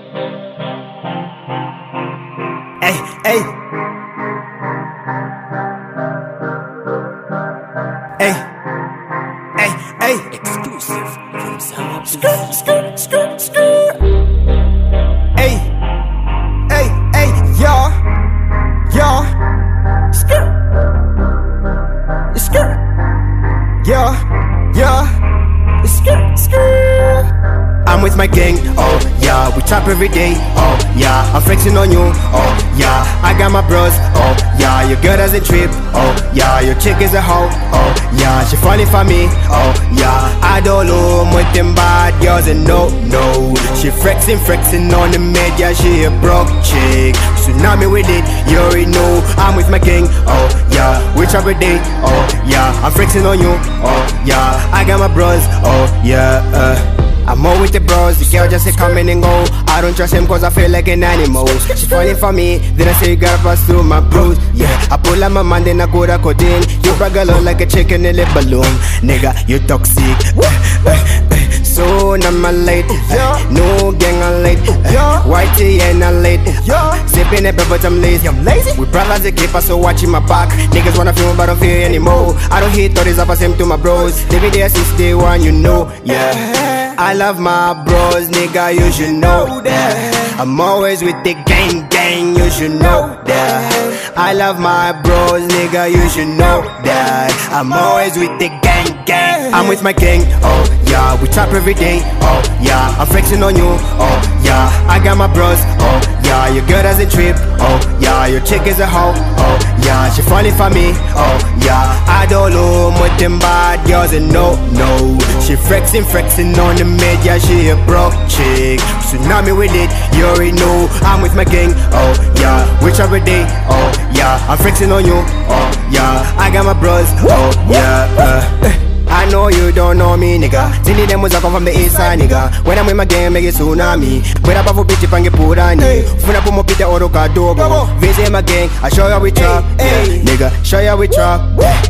Hey, hey. Hey, hey, hey. Exclusive from Sama Hey, hey, hey, y'all, y'all. Yeah, yeah. I'm with my gang, oh yeah, we trap every day, oh yeah, I'm flexing on you, oh yeah, I got my bros, oh yeah, your girl doesn't trip, oh yeah, your chick is a hoe, oh yeah, she falling for me, oh yeah, I don't know with them bad girls and no, she flexing on the media, she a broke chick, tsunami with it, you already know, I'm with my gang, oh yeah, we trap every day, oh yeah, I'm flexing on you, oh yeah, I got my bros, oh yeah, I'm all with the bros, the girl just say come in and go. I don't trust him cause I feel like an animal. She falling for me, then I say you gotta pass through my bros. Yeah, I pull out my man, then I go to codeine. You brag along like a chicken in a balloon. Nigga, you toxic. So I'm late, no gang I'm late, whitey and I'm late, sipping a but I'm lazy, we brothers they keep us so watching my back, niggas wanna feel me but I don't feel anymore, I don't hit 30s, I pass them to my bros, they be there since day one, you know, yeah, I love my bros, nigga, you should know that, I'm always with the gang, you should know that, I love my bros, nigga, you should know that, I'm always with the gang, I'm with my gang, oh yeah, we trap every day, oh yeah, I'm flexing on you, oh yeah, I got my bros, oh yeah, your girl doesn't trip, oh yeah, your chick is a hoe, oh yeah, she falling for me, oh yeah, I don't know with them bad girls and no, she flexing on the media, she a broke chick, tsunami with it, you already know, I'm with my gang, oh yeah, we trap every day, oh yeah, I'm flexing on you, oh yeah, I got my bros, oh yeah, I know you don't know me, nigga. Tilly them was come from the east side, nigga. When I'm with my gang, make it tsunami. When I put bitch pange purani. When I put my pita oro kadogo. Visit my gang, I show you we trap, nigga. Show you we trap.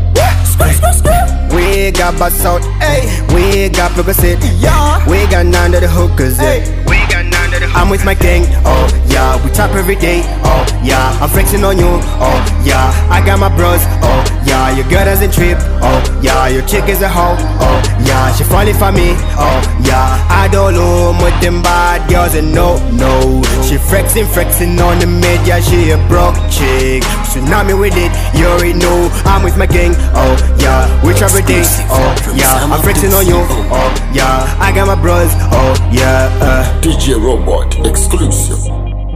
We got bust out, we got plug it, we got none of the hookers, I'm with my gang, oh yeah, we trap every day, oh yeah, I'm flexing on you, oh yeah, I got my bros, oh yeah, your girl doesn't trip, oh yeah, your chick is a hoe, oh yeah, she falling for me, oh yeah, I don't know with them bad girls and no, she flexing on the media, she a broke chick, tsunami with it, you already know, I'm with my gang, oh yeah, we trap every day, oh yeah, I'm flexing on you, oh yeah, I got my bros, oh yeah, DJ Robot exclusive.